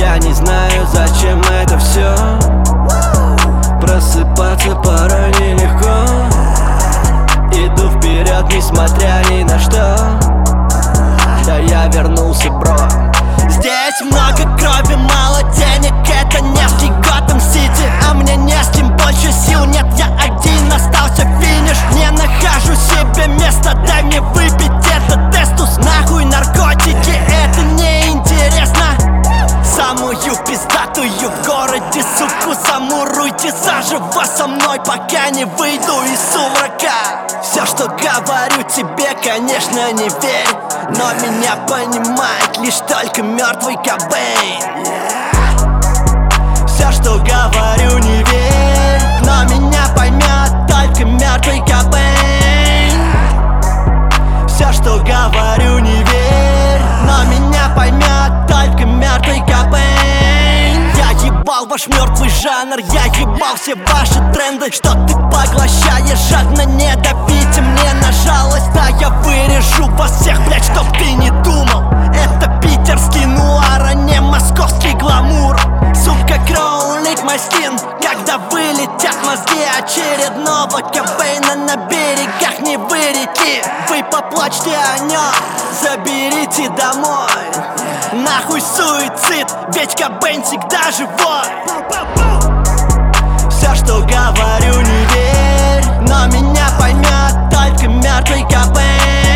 Я не знаю, зачем это все. Просыпаться порой нелегко. Иду вперед, несмотря ни на что. Да я вернулся, бро. Здесь много крови, мало денег, это нефть и Готэм-Сити. А мне не с кем, больше сил нет, я один, остался финиш. Не нахожу себе места, дай мне выпить этот тестус. Нахуй наркотики, это неинтересно. Самую пиздатую в городе суку замуруйте заживо со мной, пока не выйду из сумрака. Все, что говорю тебе, конечно, не верь, но меня понимает лишь только мертвый Кобейн. Все, что говорю, не верь, но меня поймет только мертвый Кобейн. Все, что говорю, не верь, но меня поймет только мертвый Кобейн. Я ебал ваш мертвый жанр, я ебал все ваши тренды. Что ты поглощаешь жадно, не давите мне на жалость. Да я вырежу вас всех, блять, чтоб ты не думал. Это питерский нуар, а не московский гламур. Сука, кроулик мой скин, когда вылетят мозги очередного Кобейна на берегах Невы реки. Вы поплачьте о нем, заберите домой. Нахуй суицид, ведь Кобейн всегда живой. Все, что говорю, не верь, но меня поймет только мертвый Кобейн.